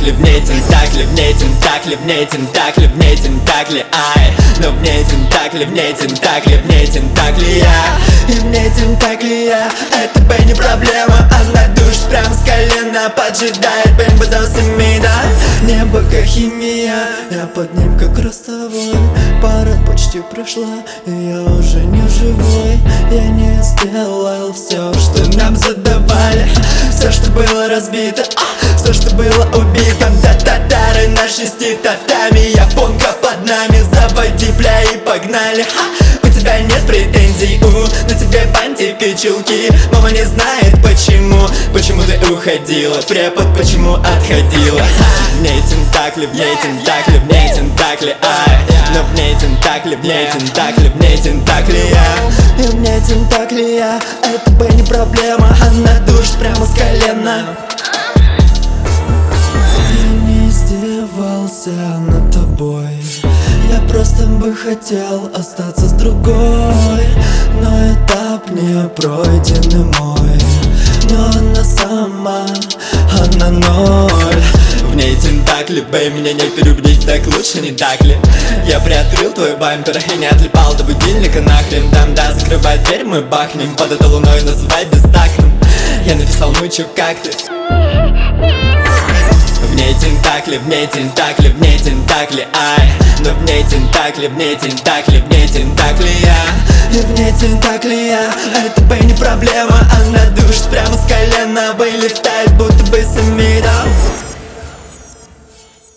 тентакли, в ней тентакли, в ней тентакли, в ней тентакли, в ней тентакли, ай. Но в ней тентакли, в ней тентакли, в ней тентакли я. И в ней тентакли я. Это бы не проблема, она душит прямо с колена, поджидает бэмбо за всеми, да. Небо как химия, я под ним как ростовой. Пора почти прошла, и я уже не живой. Я не сделал все, что нам задавали, все, что было разбито, все, что было убито. Да, татары на 6 татами, японка под нами. Заводи бля и погнали. У тебя нет претензий, на тебе бантик и чулки. Мама не знает почему ты уходила. Препод почему отходила. В ней тентакли, в ней тентакли, в ней тентакли, ай. Но в ней тентакли, в ней тентакли, в ней тентакли я. И в ней тентакли я. Это бы не проблема, она душит прямо с колена. Я не издевался над тобой, я просто бы хотел остаться с другой. Но этап не пройденный мой. Но она сама, она ноль. В ней тентакли, бэй, меня не переубедить, так лучше, не так ли? Я приоткрыл твой бампер и не отлипал до будильника нахрен. Там, да, закрывай дверь, мы бахнем. Под этой луной называй бестактным. Я написал, ну чё, как ты? В ней тентакли, в ней тентакли, в ней тентакли, ай. Но в ней тентакли, в ней тентакли, в ней тентакли я. И в ней тентакли я. Это бы не проблема, она душит прямо с колена. Вылетает будто бы сами, да.